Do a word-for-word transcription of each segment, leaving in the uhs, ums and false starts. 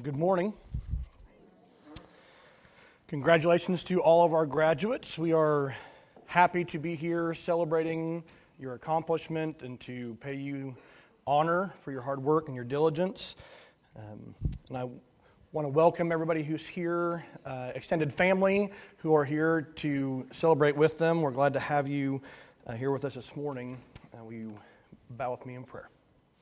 Good morning. Congratulations to all of our graduates. We are happy to be here celebrating your accomplishment and to pay you honor for your hard work and your diligence. Um, and I want to welcome everybody who's here, uh, extended family who are here to celebrate with them. We're glad to have you uh, here with us this morning. Uh, will you bow with me in prayer?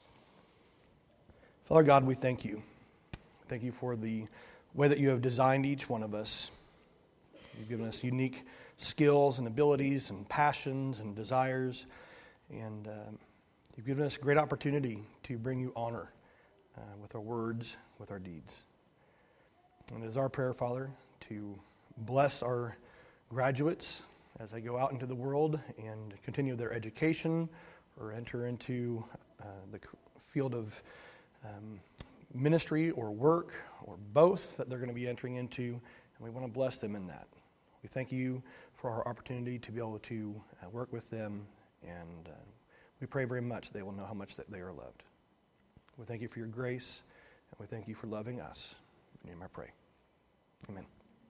Father God, we thank you. Thank you for the way that you have designed each one of us. You've given us unique skills and abilities and passions and desires. And uh, you've given us a great opportunity to bring you honor uh, with our words, with our deeds. And it is our prayer, Father, to bless our graduates as they go out into the world and continue their education or enter into uh, the field of um, ministry or work or both that they're going to be entering into, and we want to bless them in that. We thank you for our opportunity to be able to uh, work with them, and uh, we pray very much that they will know how much that they are loved. We thank you for your grace, and we thank you for loving us. In your name I pray. Amen.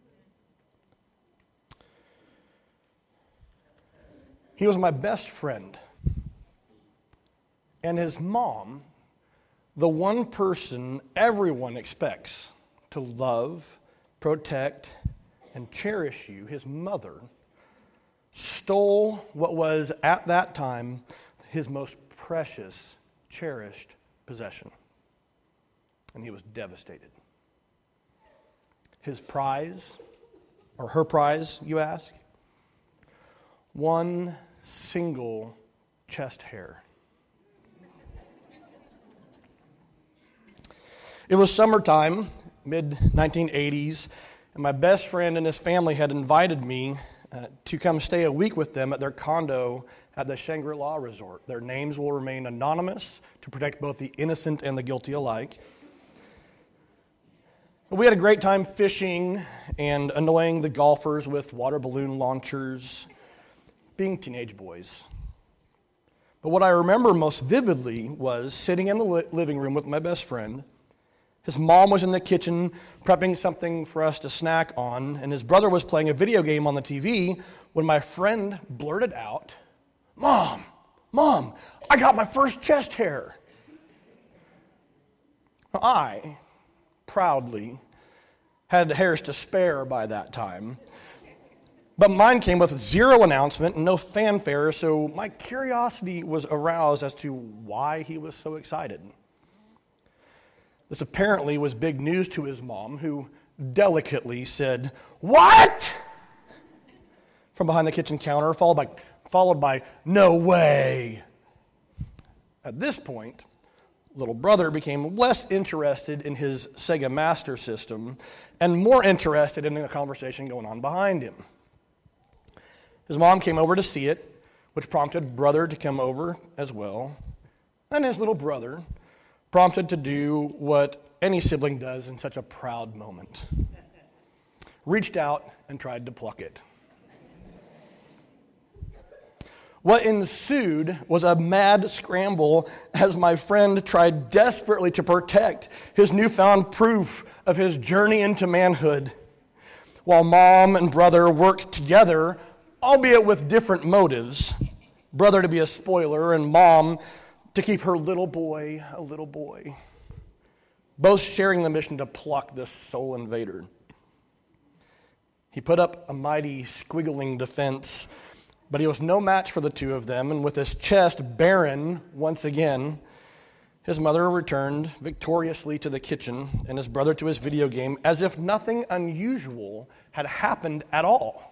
He was my best friend, and his mom, the one person everyone expects to love, protect, and cherish you, his mother, stole what was at that time his most precious, cherished possession. And he was devastated. His prize, or her prize, you ask? One single chest hair. It was summertime, mid nineteen eighties, and my best friend and his family had invited me uh, to come stay a week with them at their condo at the Shangri-La Resort. Their names will remain anonymous to protect both the innocent and the guilty alike. We had a great time fishing and annoying the golfers with water balloon launchers, being teenage boys. But what I remember most vividly was sitting in the li- living room with my best friend. His mom was in the kitchen prepping something for us to snack on, and his brother was playing a video game on the T V when my friend blurted out, Mom, Mom, I got my first chest hair. Now, I proudly had hairs to spare by that time, but mine came with zero announcement and no fanfare, so my curiosity was aroused as to why he was so excited. This apparently was big news to his mom, who delicately said, "What?" from behind the kitchen counter, followed by, followed by, "No way." At this point, little brother became less interested in his Sega Master System and more interested in the conversation going on behind him. His mom came over to see it, which prompted brother to come over as well, and his little brother prompted to do what any sibling does in such a proud moment. Reached out and tried to pluck it. What ensued was a mad scramble as my friend tried desperately to protect his newfound proof of his journey into manhood, while mom and brother worked together, albeit with different motives. Brother to be a spoiler and mom to keep her little boy a little boy, both sharing the mission to pluck this soul invader. He put up a mighty squiggling defense, but he was no match for the two of them, and with his chest barren once again, his mother returned victoriously to the kitchen and his brother to his video game as if nothing unusual had happened at all.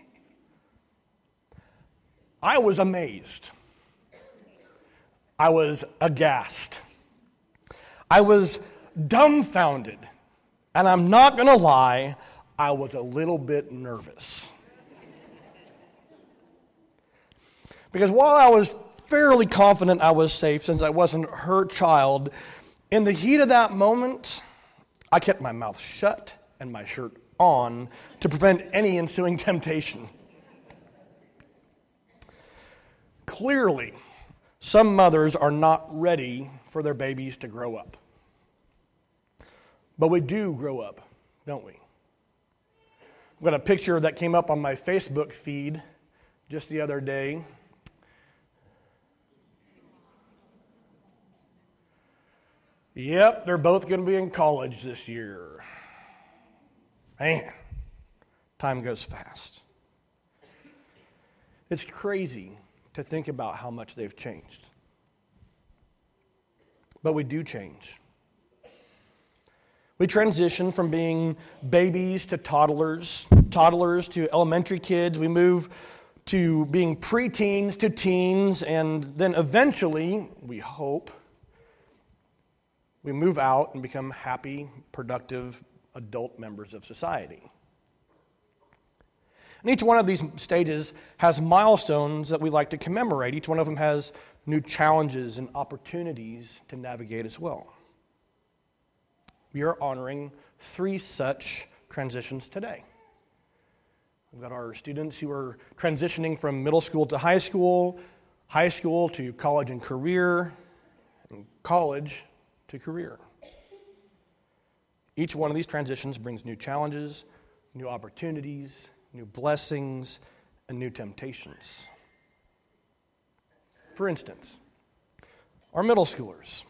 I was amazed. I was aghast. I was dumbfounded. And I'm not going to lie, I was a little bit nervous. Because while I was fairly confident I was safe since I wasn't her child, in the heat of that moment, I kept my mouth shut and my shirt on to prevent any ensuing temptation. Clearly, some mothers are not ready for their babies to grow up. But we do grow up, don't we? I've got a picture that came up on my Facebook feed just the other day. Yep, they're both going to be in college this year. Man, time goes fast. It's crazy to think about how much they've changed. But we do change. We transition from being babies to toddlers, toddlers to elementary kids. We move to being preteens to teens, and then eventually, we hope, we move out and become happy, productive adult members of society. And each one of these stages has milestones that we like to commemorate. Each one of them has new challenges and opportunities to navigate as well. We are honoring three such transitions today. We've got our students who are transitioning from middle school to high school, high school to college and career, and college to career. Each one of these transitions brings new challenges, new opportunities, new blessings, and new temptations. For instance, our middle schoolers.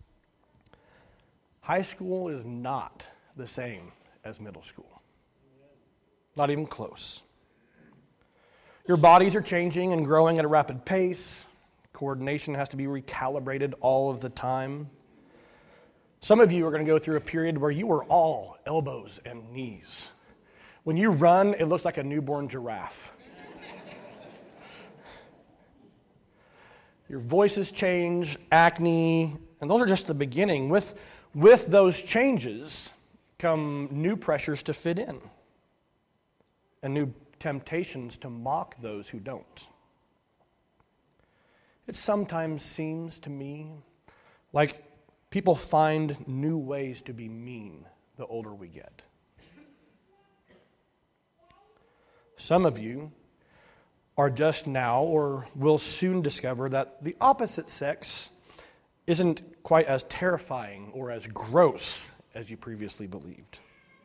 High school is not the same as middle school. Not even close. Your bodies are changing and growing at a rapid pace. Coordination has to be recalibrated all of the time. Some of you are going to go through a period where you are all elbows and knees. When you run, it looks like a newborn giraffe. Your voices change, acne, and those are just the beginning. With, with those changes come new pressures to fit in and new temptations to mock those who don't. It sometimes seems to me like people find new ways to be mean the older we get. Some of you are just now or will soon discover that the opposite sex isn't quite as terrifying or as gross as you previously believed.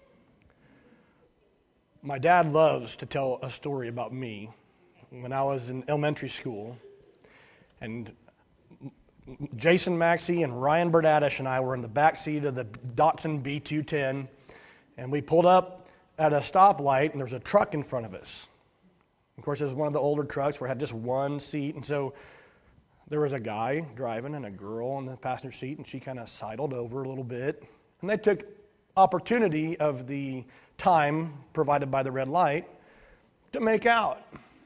My dad loves to tell a story about me when I was in elementary school, and Jason Maxey and Ryan Burdadish and I were in the back seat of the Datsun B two ten, and we pulled up at a stoplight, and there was a truck in front of us. Of course, it was one of the older trucks where it had just one seat, and so there was a guy driving and a girl in the passenger seat, and she kind of sidled over a little bit, and they took opportunity of the time provided by the red light to make out.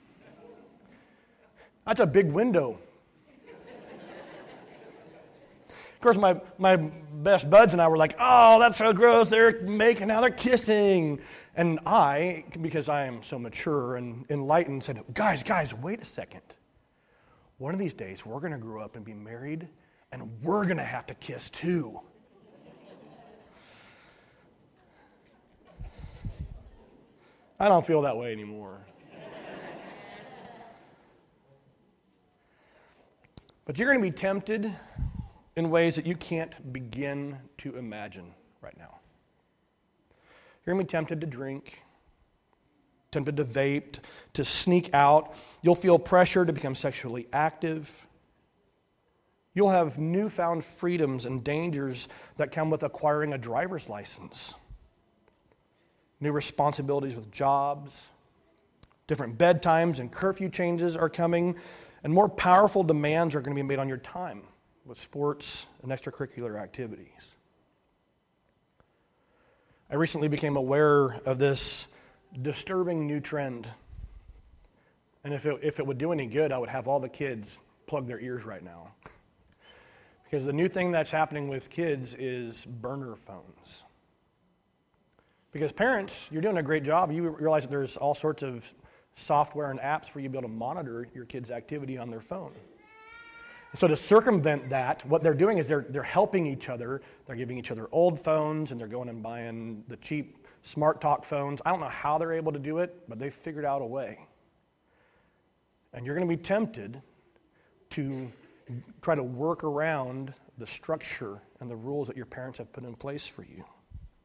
That's a big window. Of course, my, my best buds and I were like, oh, that's so gross, they're making out, they're kissing. And I, because I am so mature and enlightened, said, guys, guys, wait a second. One of these days, we're going to grow up and be married, and we're going to have to kiss too. I don't feel that way anymore. But you're going to be tempted in ways that you can't begin to imagine right now. You're going to be tempted to drink, tempted to vape, to sneak out. You'll feel pressure to become sexually active. You'll have newfound freedoms and dangers that come with acquiring a driver's license. New responsibilities with jobs, different bedtimes and curfew changes are coming, and more powerful demands are going to be made on your time with sports and extracurricular activities. I recently became aware of this disturbing new trend. And if it, if it would do any good, I would have all the kids plug their ears right now. Because the new thing that's happening with kids is burner phones. Because parents, you're doing a great job. You realize that there's all sorts of software and apps for you to be able to monitor your kids' activity on their phone. And so to circumvent that, what they're doing is they're they're helping each other. They're giving each other old phones, and they're going and buying the cheap Smart Talk phones. I don't know how they're able to do it, but they've figured out a way. And you're going to be tempted to try to work around the structure and the rules that your parents have put in place for you.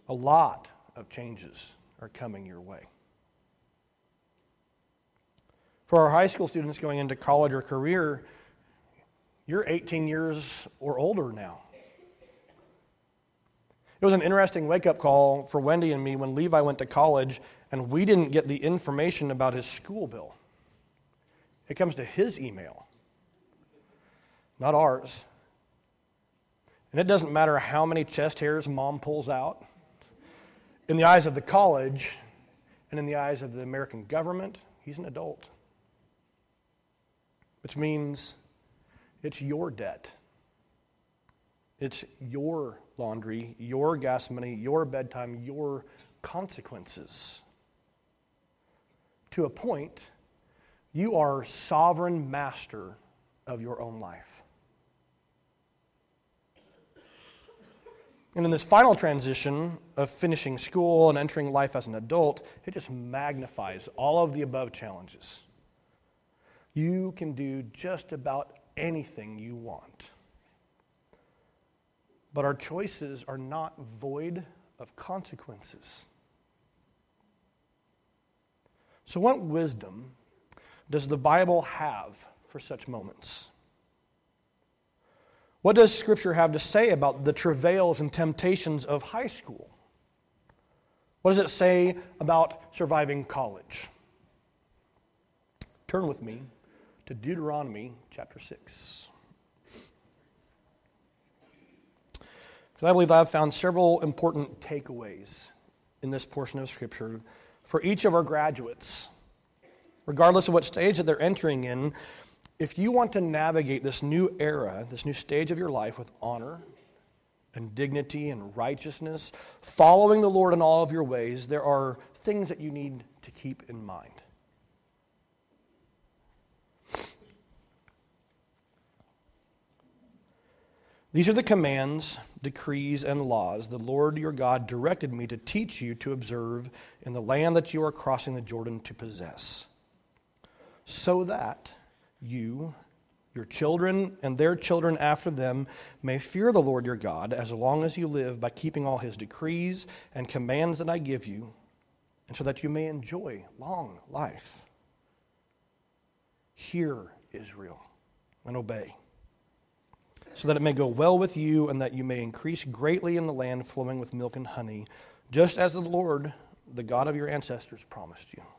A lot of changes are coming your way. For our high school students going into college or career, you're eighteen years or older now. It was an interesting wake-up call for Wendy and me when Levi went to college and we didn't get the information about his school bill. It comes to his email, not ours. And it doesn't matter how many chest hairs mom pulls out. In the eyes of the college and in the eyes of the American government, he's an adult. Which means it's your debt. It's your laundry, your gas money, your bedtime, your consequences. To a point, you are sovereign master of your own life. And in this final transition of finishing school and entering life as an adult, it just magnifies all of the above challenges. You can do just about anything you want. But our choices are not void of consequences. So what wisdom does the Bible have for such moments? What does Scripture have to say about the travails and temptations of high school? What does it say about surviving college? Turn with me to Deuteronomy chapter six. Because I believe I've found several important takeaways in this portion of Scripture for each of our graduates. Regardless of what stage that they're entering in, if you want to navigate this new era, this new stage of your life with honor and dignity and righteousness, following the Lord in all of your ways, there are things that you need to keep in mind. These are the commands, decrees, and laws the Lord your God directed me to teach you to observe in the land that you are crossing the Jordan to possess, so that you, your children, and their children after them may fear the Lord your God as long as you live by keeping all his decrees and commands that I give you, and so that you may enjoy long life. Hear, Israel, and obey, so that it may go well with you and that you may increase greatly in the land flowing with milk and honey, just as the Lord, the God of your ancestors, promised you.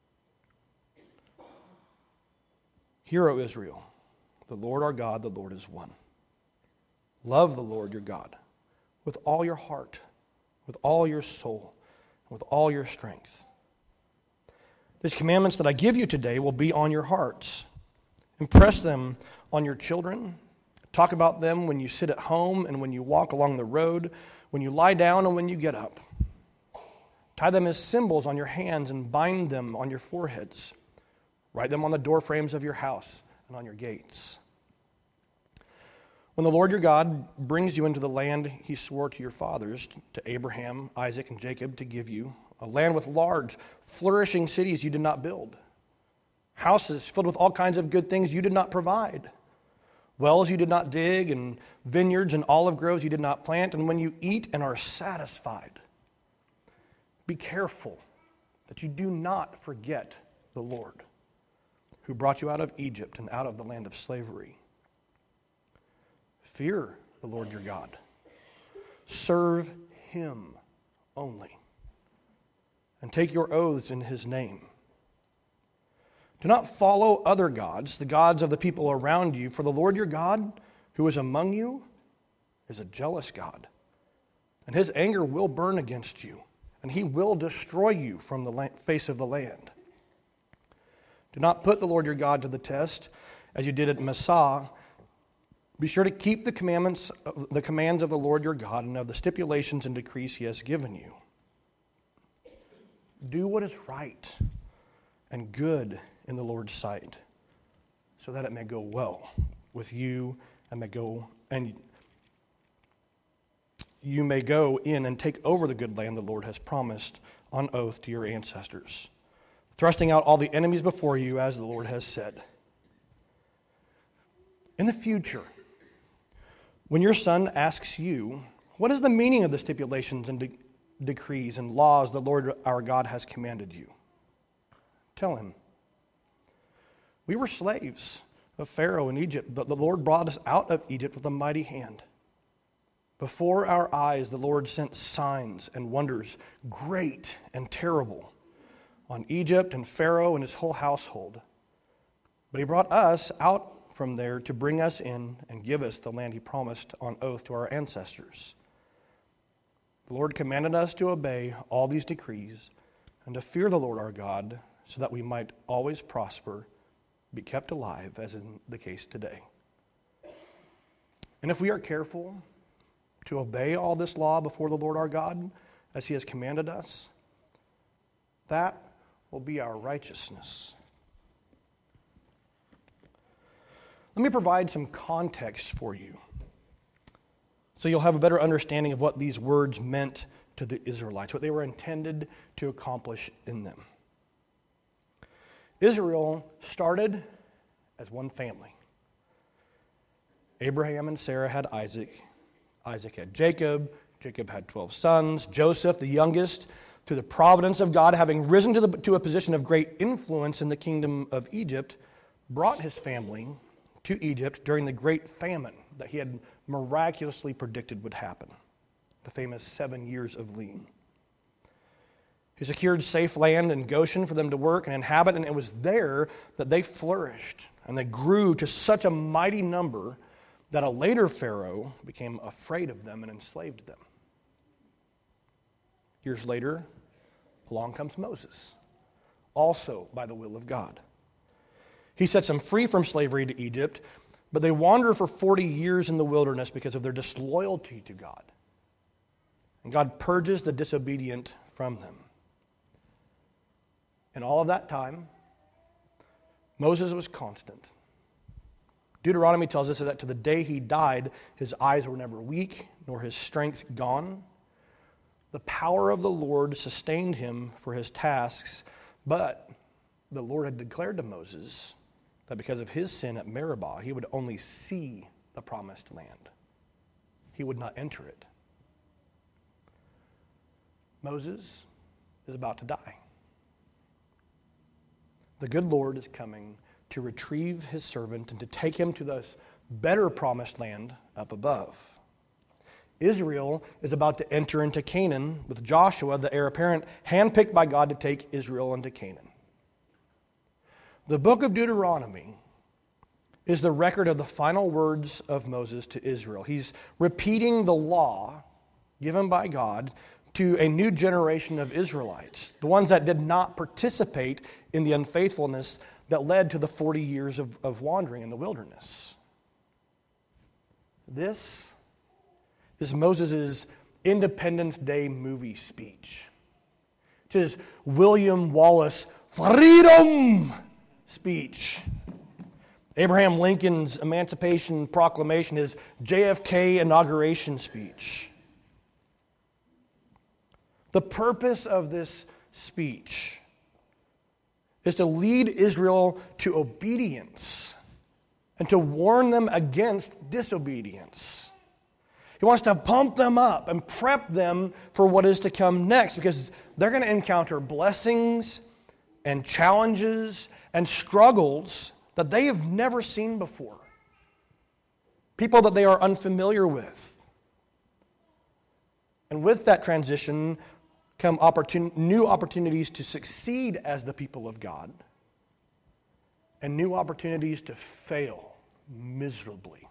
Hear, O Israel, the Lord our God, the Lord is one. Love the Lord your God with all your heart, with all your soul, and with all your strength. These commandments that I give you today will be on your hearts. Impress them on your children. Talk about them when you sit at home and when you walk along the road, when you lie down and when you get up. Tie them as symbols on your hands and bind them on your foreheads. Write them on the doorframes of your house and on your gates. When the Lord your God brings you into the land he swore to your fathers, to Abraham, Isaac, and Jacob, to give you, a land with large, flourishing cities you did not build, houses filled with all kinds of good things you did not provide, wells you did not dig, and vineyards and olive groves you did not plant, and when you eat and are satisfied, be careful that you do not forget the Lord, who brought you out of Egypt and out of the land of slavery. Fear the Lord your God. Serve him only, and take your oaths in his name. Do not follow other gods, the gods of the people around you, for the Lord your God, who is among you, is a jealous God, and his anger will burn against you, and he will destroy you from the face of the land. Do not put the Lord your God to the test, as you did at Massah. Be sure to keep the commandments, the commands of the Lord your God, and of the stipulations and decrees he has given you. Do what is right and good in the Lord's sight, so that it may go well with you and may go and you may go in and take over the good land the Lord has promised on oath to your ancestors, thrusting out all the enemies before you, as the Lord has said. In the future, when your son asks you, what is the meaning of the stipulations and de- decrees and laws the Lord our God has commanded you? Tell him. We were slaves of Pharaoh in Egypt, but the Lord brought us out of Egypt with a mighty hand. Before our eyes the Lord sent signs and wonders, great and terrible, on Egypt and Pharaoh and his whole household. But he brought us out from there to bring us in and give us the land he promised on oath to our ancestors. The Lord commanded us to obey all these decrees and to fear the Lord our God, so that we might always prosper, be kept alive, as in the case today. And if we are careful to obey all this law before the Lord our God, as he has commanded us, that will be our righteousness. Let me provide some context for you, so you'll have a better understanding of what these words meant to the Israelites, what they were intended to accomplish in them. Israel started as one family. Abraham and Sarah had Isaac. Isaac had Jacob. Jacob had twelve sons. Joseph, the youngest, through the providence of God, having risen to, the, to a position of great influence in the kingdom of Egypt, brought his family to Egypt during the great famine that he had miraculously predicted would happen, the famous seven years of lean. He secured safe land in Goshen for them to work and inhabit, and it was there that they flourished, and they grew to such a mighty number that a later Pharaoh became afraid of them and enslaved them. Years later, along comes Moses, also by the will of God. He sets them free from slavery to Egypt, but they wander for forty years in the wilderness because of their disloyalty to God. And God purges the disobedient from them. In all of that time, Moses was constant. Deuteronomy tells us that to the day he died, his eyes were never weak, nor his strength gone. The power of the Lord sustained him for his tasks, but the Lord had declared to Moses that because of his sin at Meribah, he would only see the promised land. He would not enter it. Moses is about to die. The good Lord is coming to retrieve his servant and to take him to this better promised land up above. Israel is about to enter into Canaan with Joshua, the heir apparent, handpicked by God to take Israel into Canaan. The book of Deuteronomy is the record of the final words of Moses to Israel. He's repeating the law given by God to a new generation of Israelites, the ones that did not participate in the unfaithfulness that led to the forty years of, of wandering in the wilderness. This is Moses' Independence Day movie speech. It's his William Wallace freedom speech. Abraham Lincoln's Emancipation Proclamation, his J F K inauguration speech. The purpose of this speech is to lead Israel to obedience and to warn them against disobedience. He wants to pump them up and prep them for what is to come next, because they're going to encounter blessings and challenges and struggles that they have never seen before. People that they are unfamiliar with. And with that transition come opportun- new opportunities to succeed as the people of God, and new opportunities to fail miserably.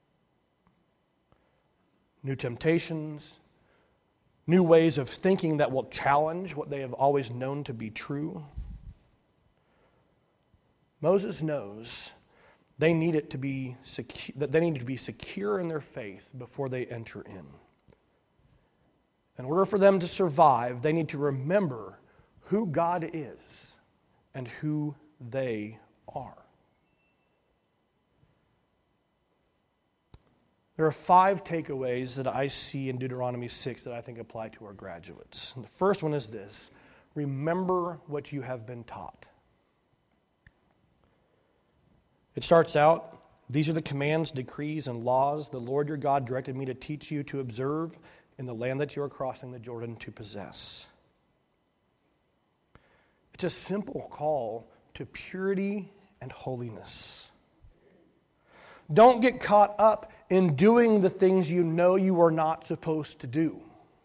New temptations, new ways of thinking that will challenge what they have always known to be true. Moses knows they need it to be secu- that they need to be secure in their faith before they enter in. In order for them to survive, they need to remember who God is and who they are. There are five takeaways that I see in Deuteronomy six that I think apply to our graduates. And the first one is this: remember what you have been taught. It starts out, these are the commands, decrees, and laws the Lord your God directed me to teach you to observe in the land that you are crossing the Jordan to possess. It's a simple call to purity and holiness. Don't get caught up in doing the things you know you are not supposed to do.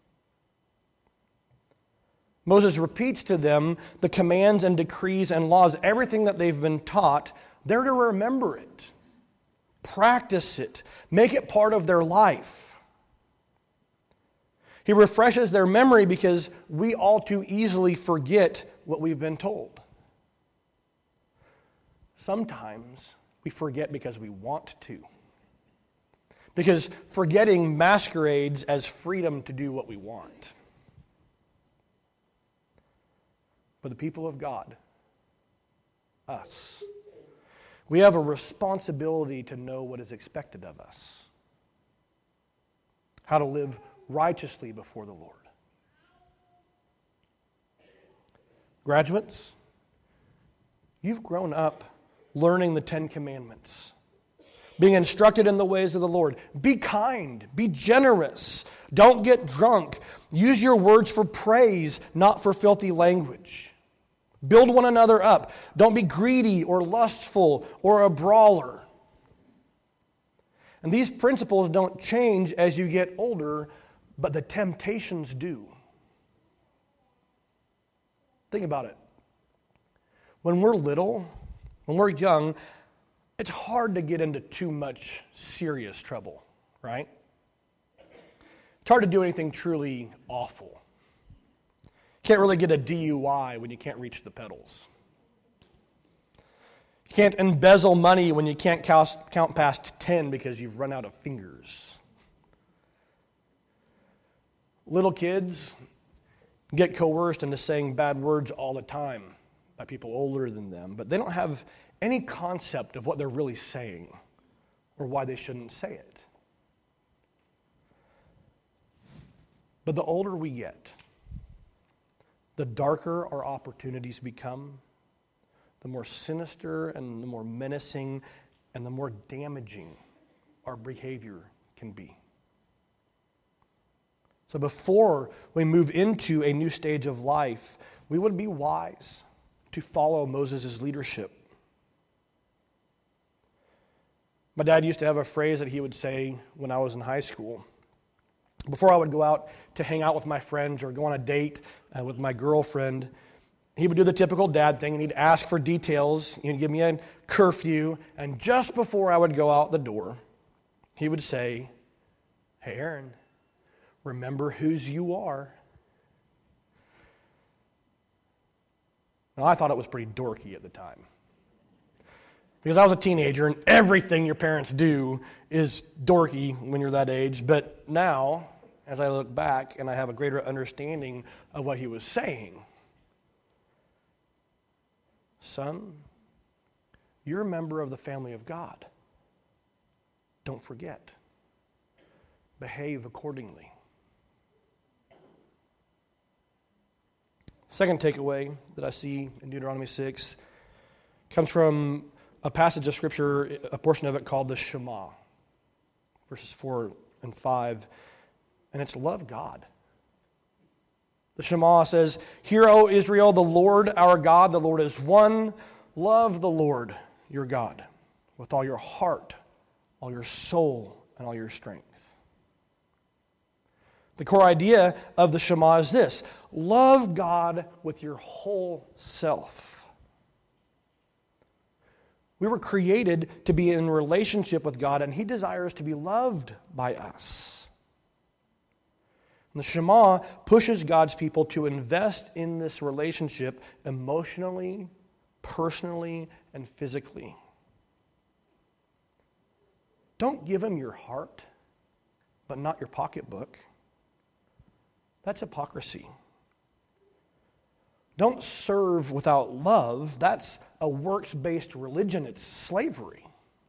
Moses repeats to them the commands and decrees and laws, everything that they've been taught. They're to remember it, practice it, make it part of their life. He refreshes their memory because we all too easily forget what we've been told. Sometimes we forget because we want to. Because forgetting masquerades as freedom to do what we want. But the people of God, us, we have a responsibility to know what is expected of us. How to live righteously before the Lord. Graduates, you've grown up learning the Ten Commandments, being instructed in the ways of the Lord. Be kind, be generous, don't get drunk. Use your words for praise, not for filthy language. Build one another up. Don't be greedy or lustful or a brawler. And these principles don't change as you get older, but the temptations do. Think about it. When we're little, when we're young, it's hard to get into too much serious trouble, right? It's hard to do anything truly awful. You can't really get a D U I when you can't reach the pedals. You can't embezzle money when you can't count past ten because you've run out of fingers. Little kids get coerced into saying bad words all the time by people older than them, but they don't have any concept of what they're really saying or why they shouldn't say it. But the older we get, the darker our opportunities become, the more sinister and the more menacing and the more damaging our behavior can be. So before we move into a new stage of life, we would be wise to follow Moses' leadership. My dad used to have a phrase that he would say when I was in high school. Before I would go out to hang out with my friends or go on a date uh, with my girlfriend, he would do the typical dad thing, and he'd ask for details. He'd give me a curfew, and just before I would go out the door, he would say, "Hey, Aaron, remember whose you are." Now, I thought it was pretty dorky at the time. Because I was a teenager, and everything your parents do is dorky when you're that age. But now, as I look back and I have a greater understanding of what he was saying, son, you're a member of the family of God. Don't forget. Behave accordingly. Second takeaway that I see in Deuteronomy six comes from a passage of Scripture, a portion of it called the Shema, verses four and five, and it's love God. The Shema says, "Hear, O Israel, the Lord our God, the Lord is one. Love the Lord your God with all your heart, all your soul, and all your strength." The core idea of the Shema is this: love God with your whole self. We were created to be in relationship with God, and He desires to be loved by us. And the Shema pushes God's people to invest in this relationship emotionally, personally, and physically. Don't give Him your heart, but not your pocketbook. That's hypocrisy. Don't serve without love. That's a works-based religion. It's slavery.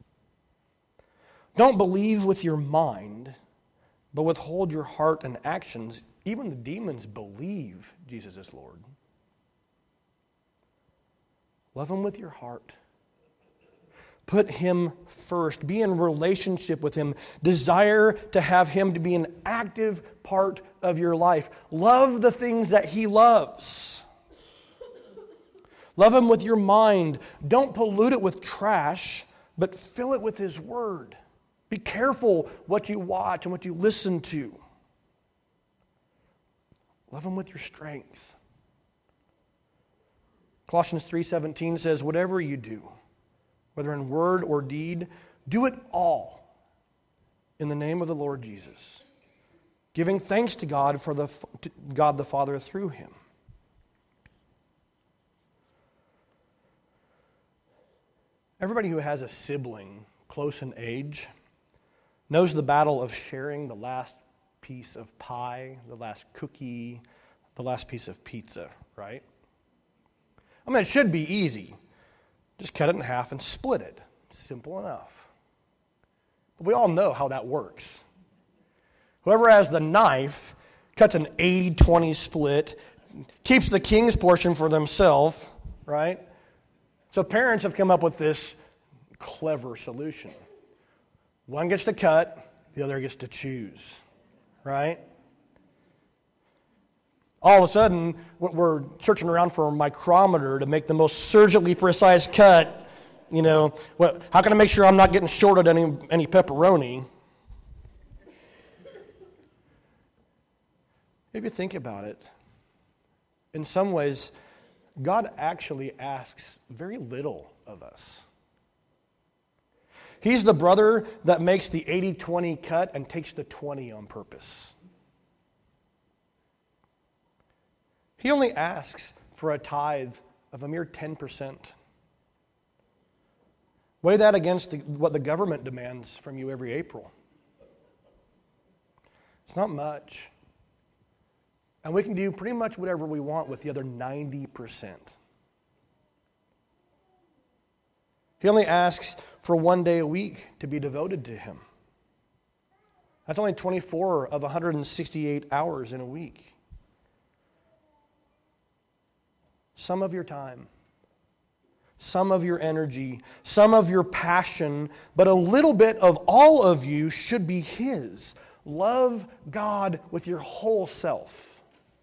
Don't believe with your mind, but withhold your heart and actions. Even the demons believe Jesus is Lord. Love Him with your heart. Put Him first. Be in relationship with Him. Desire to have Him to be an active part of your life. Love the things that He loves. Love Him with your mind. Don't pollute it with trash, but fill it with His Word. Be careful what you watch and what you listen to. Love Him with your strength. Colossians three seventeen says, whatever you do, whether in word or deed, do it all in the name of the Lord Jesus, giving thanks to God for the to God the Father through Him. Everybody who has a sibling close in age knows the battle of sharing the last piece of pie, the last cookie, the last piece of pizza, right? I mean, it should be easy. Just cut it in half and split it. Simple enough. But we all know how that works. Whoever has the knife cuts an eighty twenty split, keeps the king's portion for themselves, right? So parents have come up with this clever solution. One gets to cut, the other gets to choose, right? All of a sudden, we're searching around for a micrometer to make the most surgically precise cut. You know, what, how can I make sure I'm not getting shorted any, any pepperoni? If you think about it, in some ways, God actually asks very little of us. He's the brother that makes the eighty twenty cut and takes the twenty on purpose. He only asks for a tithe of a mere ten percent. Weigh that against the, what the government demands from you every April. It's not much. And we can do pretty much whatever we want with the other ninety percent. He only asks for one day a week to be devoted to Him. That's only twenty-four of one hundred sixty-eight hours in a week. Some of your time, some of your energy, some of your passion, but a little bit of all of you should be His. Love God with your whole self.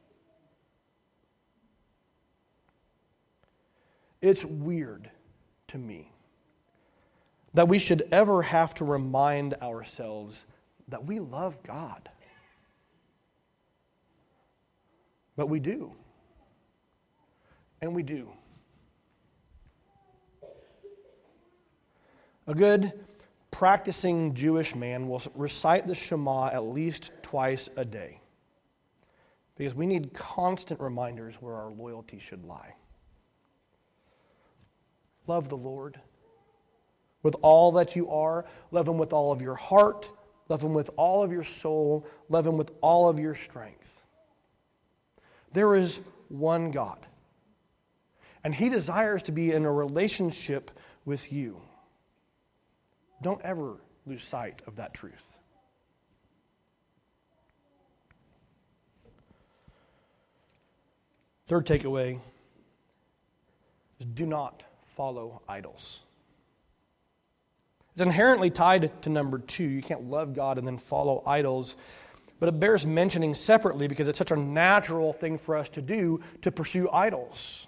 It's weird to me that we should ever have to remind ourselves that we love God. But we do. And we do. A good practicing Jewish man will recite the Shema at least twice a day, because we need constant reminders where our loyalty should lie. Love the Lord with all that you are. Love Him with all of your heart. Love Him with all of your soul. Love Him with all of your strength. There is one God, and He desires to be in a relationship with you. Don't ever lose sight of that truth. Third takeaway is do not follow idols. It's inherently tied to number two. You can't love God and then follow idols. But it bears mentioning separately because it's such a natural thing for us to do, to pursue idols.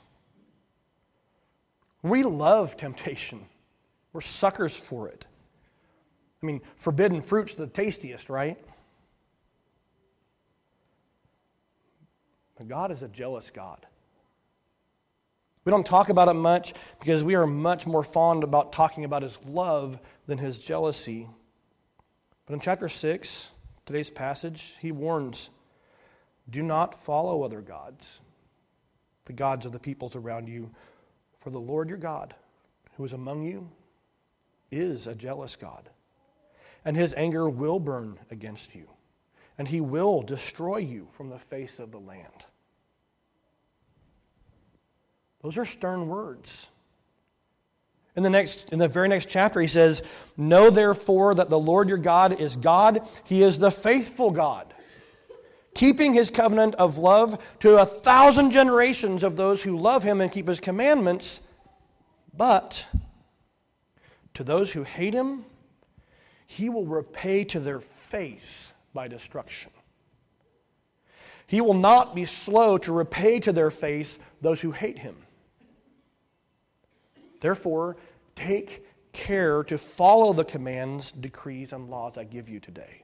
We love temptation. We're suckers for it. I mean, forbidden fruit's the tastiest, right? But God is a jealous God. We don't talk about it much because we are much more fond about talking about His love than His jealousy. But in chapter six, today's passage, He warns, do not follow other gods, the gods of the peoples around you, for the Lord your God, who is among you, is a jealous God. And His anger will burn against you, and He will destroy you from the face of the land. Those are stern words. In the next, in the very next chapter, He says, know therefore that the Lord your God is God. He is the faithful God, keeping His covenant of love to a thousand generations of those who love Him and keep His commandments, but to those who hate him, he will repay to their face by destruction. He will not be slow to repay to their face those who hate him. Therefore, take care to follow the commands, decrees, and laws I give you today.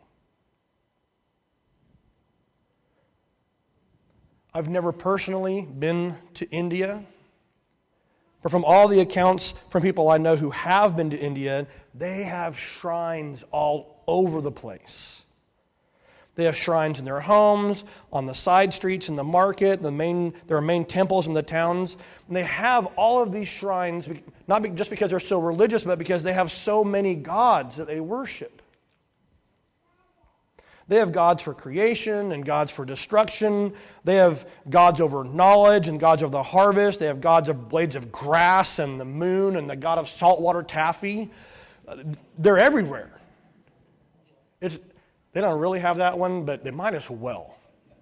I've never personally been to India, but from all the accounts from people I know who have been to India, they have shrines all over the place. They have shrines in their homes, on the side streets, in the market. The main, there are main temples in the towns. And they have all of these shrines, not just because they're so religious, but because they have so many gods that they worship. They have gods for creation and gods for destruction. They have gods over knowledge and gods of the harvest. They have gods of blades of grass and the moon and the god of saltwater taffy. They're everywhere. It's... They don't really have that one, but they might as well.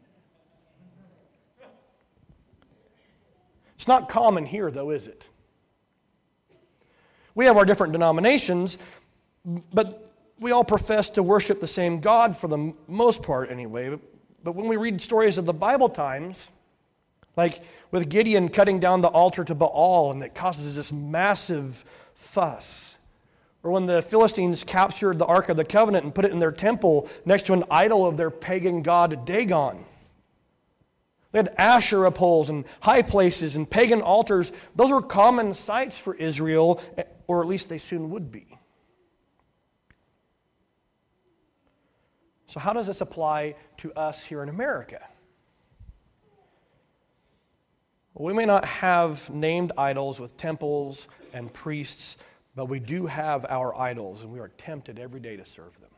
It's not common here, though, is it? We have our different denominations, but we all profess to worship the same God for the most part anyway. But when we read stories of the Bible times, like with Gideon cutting down the altar to Baal, and that causes this massive fuss, or when the Philistines captured the Ark of the Covenant and put it in their temple next to an idol of their pagan god Dagon. They had Asherah poles and high places and pagan altars. Those were common sights for Israel, or at least they soon would be. So how does this apply to us here in America? Well, we may not have named idols with temples and priests, but we do have our idols, and we are tempted every day to serve them.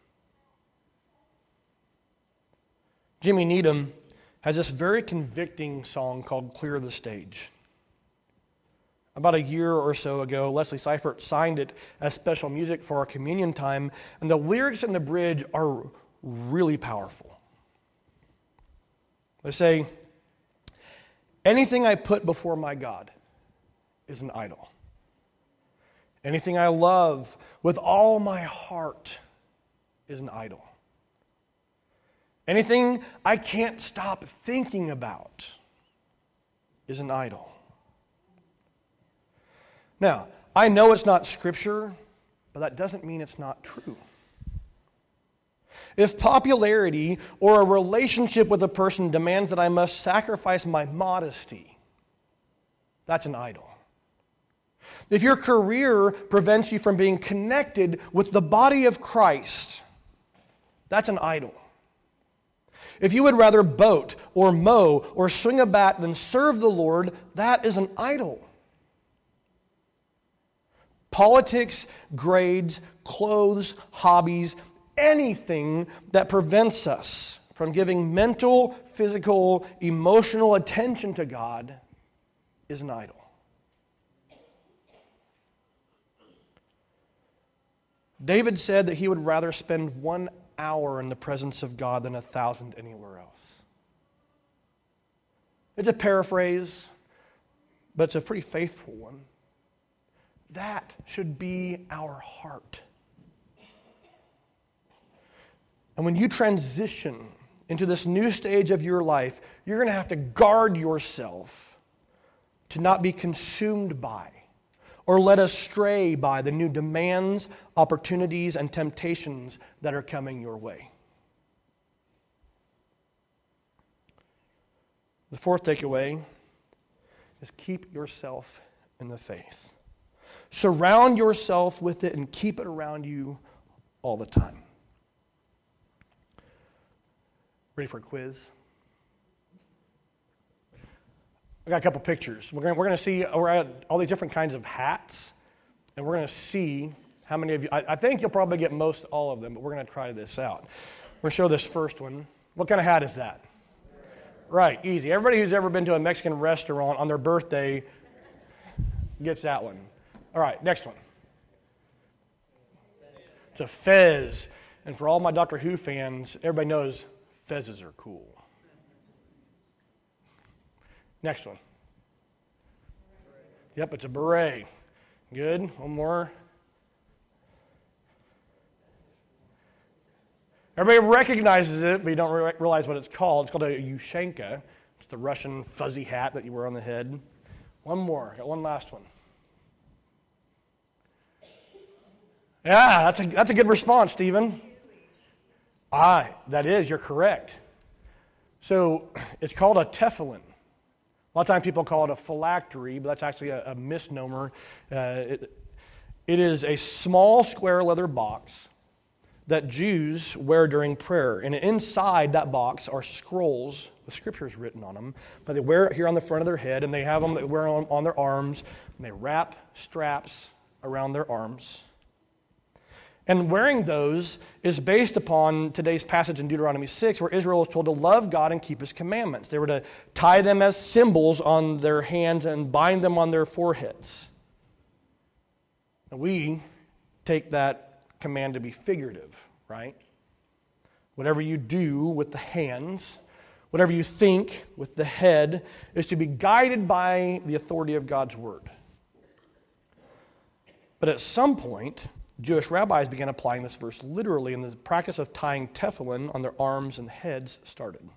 Jimmy Needham has this very convicting song called Clear the Stage. About a year or so ago, Leslie Seifert signed it as special music for our communion time, and the lyrics in the bridge are really powerful. They say, "Anything I put before my God is an idol. Anything I love with all my heart is an idol. Anything I can't stop thinking about is an idol." Now, I know it's not Scripture, but that doesn't mean it's not true. If popularity or a relationship with a person demands that I must sacrifice my modesty, that's an idol. If your career prevents you from being connected with the body of Christ, that's an idol. If you would rather boat or mow or swing a bat than serve the Lord, that is an idol. Politics, grades, clothes, hobbies, anything that prevents us from giving mental, physical, emotional attention to God is an idol. David said that he would rather spend one hour in the presence of God than a thousand anywhere else. It's a paraphrase, but it's a pretty faithful one. That should be our heart. And when you transition into this new stage of your life, you're going to have to guard yourself to not be consumed by or led astray by the new demands, opportunities, and temptations that are coming your way. The fourth takeaway is keep yourself in the faith. Surround yourself with it and keep it around you all the time. Ready for a quiz? I got a couple pictures. We're going we're to see, we're at all these different kinds of hats, and we're going to see how many of you, I, I think you'll probably get most all of them, but we're going to try this out. We're going to show this first one. What kind of hat is that? Right, easy. Everybody who's ever been to a Mexican restaurant on their birthday gets that one. All right, next one. It's a fez. And for all my Doctor Who fans, everybody knows fezzes are cool. Next one. Yep, it's a beret. Good. One more. Everybody recognizes it, but you don't re- realize what it's called. It's called a Ushanka. It's the Russian fuzzy hat that you wear on the head. One more. Got one last one. Yeah, that's a, that's a good response, Stephen. Ah, that is, you're correct. So it's called a tefillin. A lot of times people call it a phylactery, but that's actually a, a misnomer. Uh, it, it is a small square leather box that Jews wear during prayer. And inside that box are scrolls with scriptures written on them. But they wear it here on the front of their head, and they have them, they wear them on their arms, and they wrap straps around their arms. And wearing those is based upon today's passage in Deuteronomy six, where Israel is told to love God and keep His commandments. They were to tie them as symbols on their hands and bind them on their foreheads. And we take that command to be figurative, right? Whatever you do with the hands, whatever you think with the head, is to be guided by the authority of God's Word. But at some point, Jewish rabbis began applying this verse literally, and the practice of tying tefillin on their arms and heads started.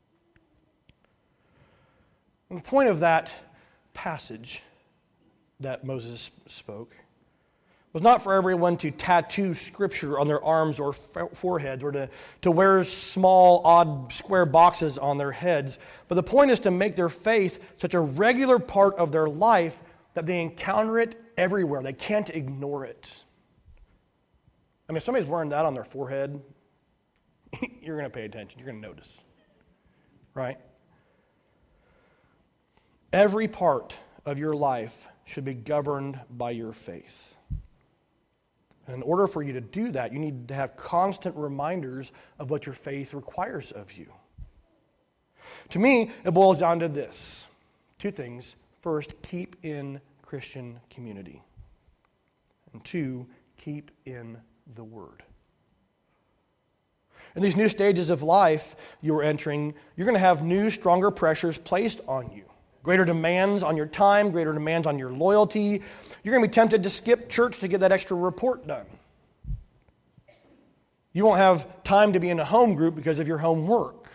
And the point of that passage that Moses spoke was not for everyone to tattoo scripture on their arms or foreheads, or to, to wear small, odd, square boxes on their heads. But the point is to make their faith such a regular part of their life that they encounter it everywhere. They can't ignore it. I mean, if somebody's wearing that on their forehead, you're going to pay attention. You're going to notice. Right? Every part of your life should be governed by your faith. And in order for you to do that, you need to have constant reminders of what your faith requires of you. To me, it boils down to this. Two things. First, keep in Christian community. And two, keep in the Word. In these new stages of life you're entering, you're going to have new, stronger pressures placed on you. Greater demands on your time, greater demands on your loyalty. You're going to be tempted to skip church to get that extra report done. You won't have time to be in a home group because of your homework.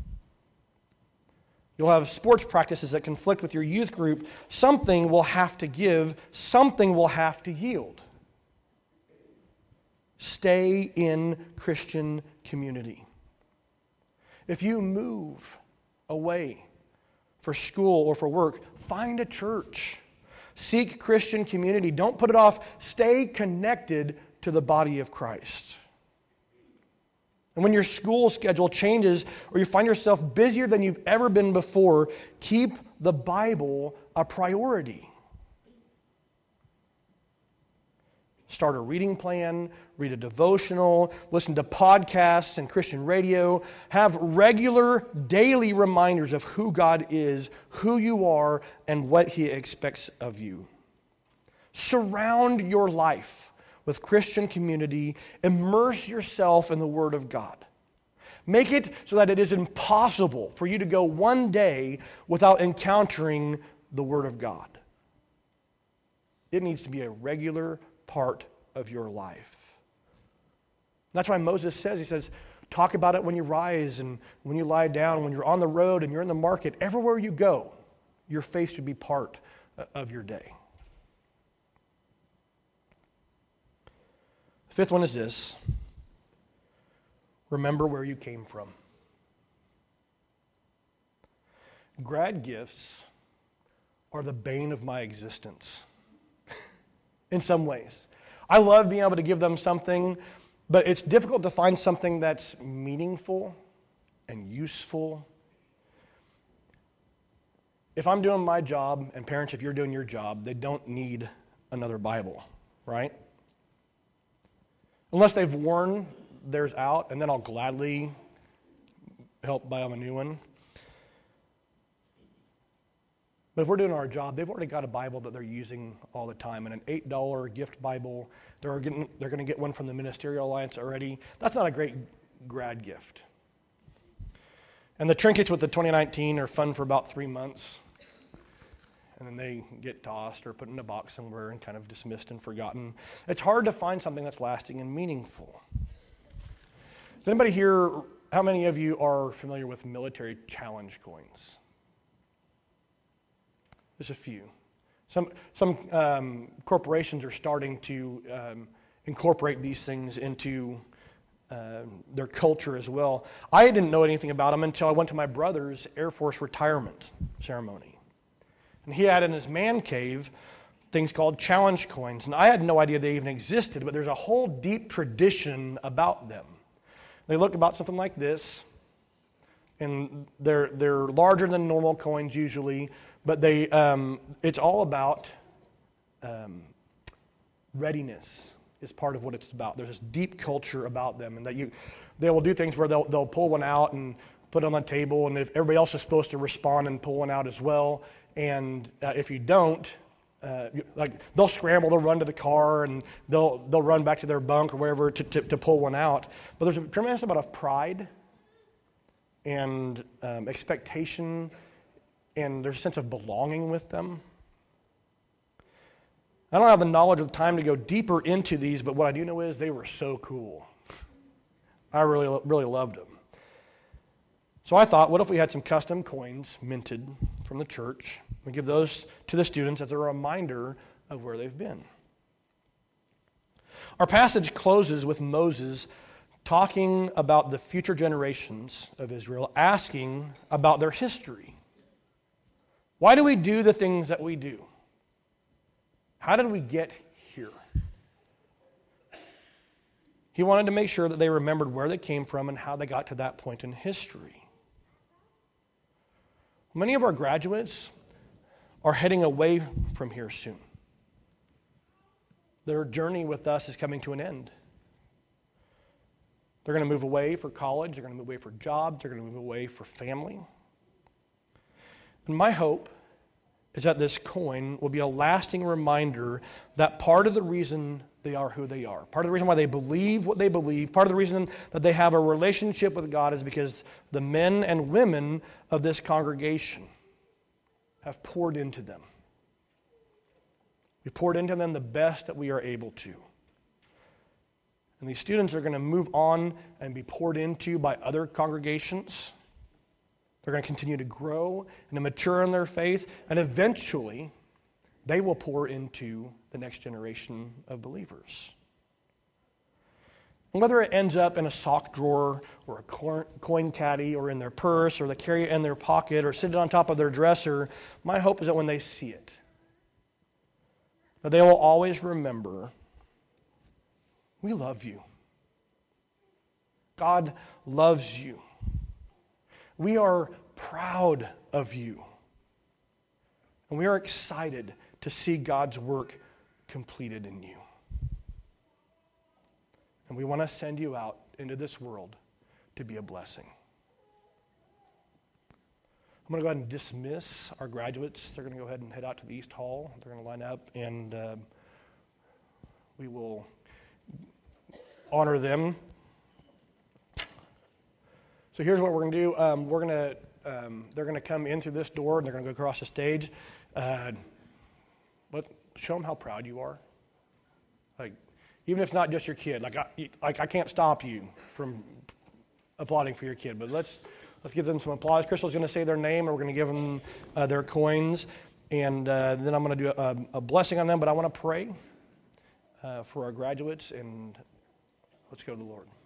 You'll have sports practices that conflict with your youth group. Something will have to give, something will have to yield. Stay in Christian community. If you move away for school or for work, find a church. Seek Christian community. Don't put it off. Stay connected to the body of Christ. And when your school schedule changes or you find yourself busier than you've ever been before, keep the Bible a priority. Start a reading plan, read a devotional, listen to podcasts and Christian radio. Have regular daily reminders of who God is, who you are, and what He expects of you. Surround your life with Christian community. Immerse yourself in the Word of God. Make it so that it is impossible for you to go one day without encountering the Word of God. It needs to be a regular part of your life. That's why Moses says, he says, talk about it when you rise and when you lie down, when you're on the road and you're in the market. Everywhere you go, your faith should be part of your day. The fifth one is this. Remember where you came from. Grad gifts are the bane of my existence in some ways. I love being able to give them something, but it's difficult to find something that's meaningful and useful. If I'm doing my job, and parents, if you're doing your job, they don't need another Bible, right? Unless they've worn theirs out, and then I'll gladly help buy them a new one. But if we're doing our job, they've already got a Bible that they're using all the time, and an eight dollar gift Bible. They're getting, they're going to get one from the Ministerial Alliance already. That's not a great grad gift. And the trinkets with the twenty nineteen are fun for about three months. And then they get tossed or put in a box somewhere and kind of dismissed and forgotten. It's hard to find something that's lasting and meaningful. Does anybody here, how many of you are familiar with military challenge coins? There's a few. Some some um, corporations are starting to um, incorporate these things into uh, their culture as well. I didn't know anything about them until I went to my brother's Air Force retirement ceremony. And he had in his man cave things called challenge coins. And I had no idea they even existed, but there's a whole deep tradition about them. They look about something like this. And they're they're larger than normal coins usually, but they um, it's all about um, readiness is part of what it's about. There's this deep culture about them, and that you they will do things where they'll they'll pull one out and put it on the table, and if everybody else is supposed to respond and pull one out as well, and uh, if you don't, uh, you, like they'll scramble, they'll run to the car, and they'll they'll run back to their bunk or wherever to to, to pull one out. But there's a tremendous amount of pride and um, expectation, and there's a sense of belonging with them. I don't have the knowledge or the time to go deeper into these, but what I do know is they were so cool. I really, really loved them. So I thought, what if we had some custom coins minted from the church? We give those to the students as a reminder of where they've been. Our passage closes with Moses talking about the future generations of Israel, asking about their history. Why do we do the things that we do? How did we get here? He wanted to make sure that they remembered where they came from and how they got to that point in history. Many of our graduates are heading away from here soon. Their journey with us is coming to an end. They're going to move away for college. They're going to move away for jobs. They're going to move away for family. And my hope is that this coin will be a lasting reminder that part of the reason they are who they are, part of the reason why they believe what they believe, part of the reason that they have a relationship with God is because the men and women of this congregation have poured into them. We poured into them the best that we are able to. And these students are going to move on and be poured into by other congregations. They're going to continue to grow and to mature in their faith, and eventually they will pour into the next generation of believers. And whether it ends up in a sock drawer or a coin caddy or in their purse or they carry it in their pocket or sit it on top of their dresser, my hope is that when they see it, that they will always remember, we love you. God loves you. We are proud of you. And we are excited to see God's work completed in you. And we want to send you out into this world to be a blessing. I'm going to go ahead and dismiss our graduates. They're going to go ahead and head out to the East Hall. They're going to line up, and uh, we will honor them. So here's what we're going to do. Um, we're going to, um, they're going to come in through this door, and they're going to go across the stage. Uh, but show them how proud you are. Like, even if it's not just your kid. Like, I, like I can't stop you from applauding for your kid, but let's let's give them some applause. Crystal's going to say their name, and we're going to give them uh, their coins, and uh, then I'm going to do a, a blessing on them. But I want to pray uh, for our graduates, and let's go to the Lord.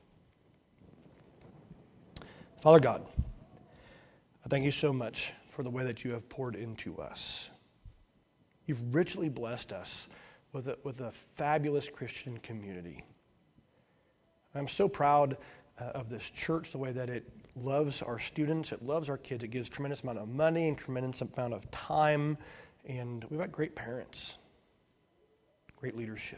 Father God, I thank you so much for the way that you have poured into us. You've richly blessed us with a, with a fabulous Christian community. I'm so proud uh, of this church, the way that it loves our students, it loves our kids, it gives tremendous amount of money and tremendous amount of time, and we've got great parents, great leadership.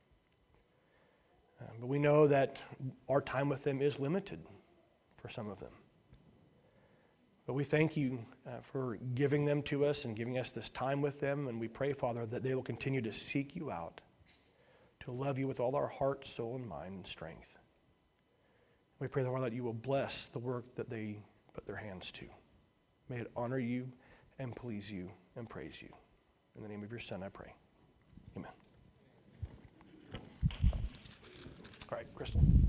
Uh, but we know that our time with them is limited for some of them. But we thank you uh, for giving them to us and giving us this time with them, and we pray, Father, that they will continue to seek you out, to love you with all our heart, soul, and mind and strength. We pray, Father, that you will bless the work that they put their hands to. May it honor you and please you and praise you. In the name of your Son, I pray. Amen. All right, Crystal.